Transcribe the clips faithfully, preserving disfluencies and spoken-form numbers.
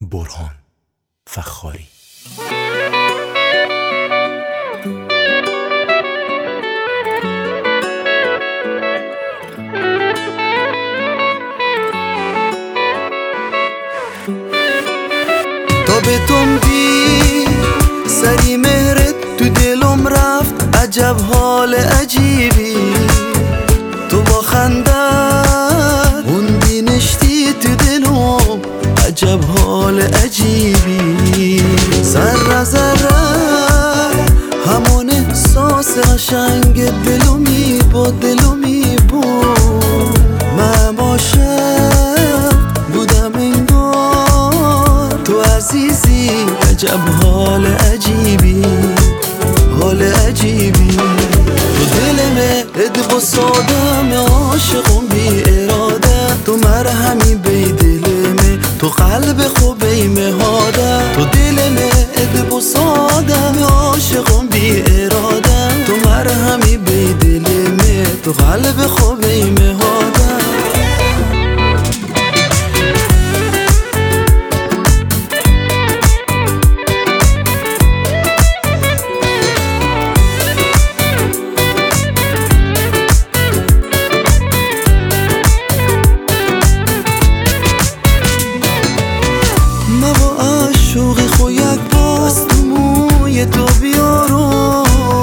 برهان فخاری. تا به تم دی سری مهرت تو دلم رفت، عجب حال عجیبی. تو با خندت موندی نشتی تو دلم، عجب حال عجیبی. ذره ذره همون احساس قشنگ دلو میبود دلو میبود. من عاشق بودم انگار تو عزیزی، عجب حال عجیبی حال عجیبی. تو دلمه اد با سادم عاشقم بی اراده، تو مرهمی بی دلمه تو قلب خوبی مهاده. تو دلمه اد با سادم عاشقم بی اراده، تو مرهمی بی دلمه تو قلب خوبی مهاده. شوقی خو یک باز تو موی تو بیارم،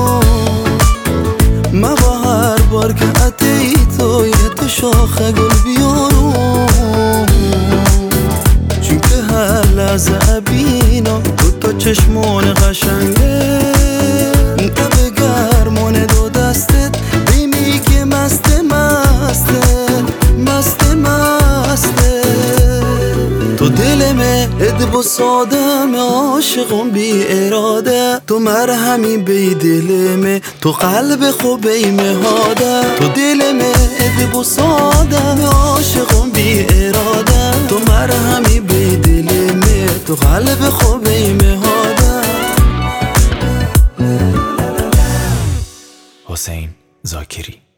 ما با هر بار که عطی تو یه تو شاخه گل بیارم. چون که هر لحظه ابینا تو تا چشمان قشنگه، تا به گرمان دو دستت بیمی که مست مسته مست مسته. تو دلمه اد با سادم عاشقم بی اراده، تو مرهمی بی دلمه تو قلب خوبی مهاده. تو دلمه اد با سادم عاشقم بی اراده، تو مرهمی بی دلمه تو قلب خوبی مهاده. حسین زاکری.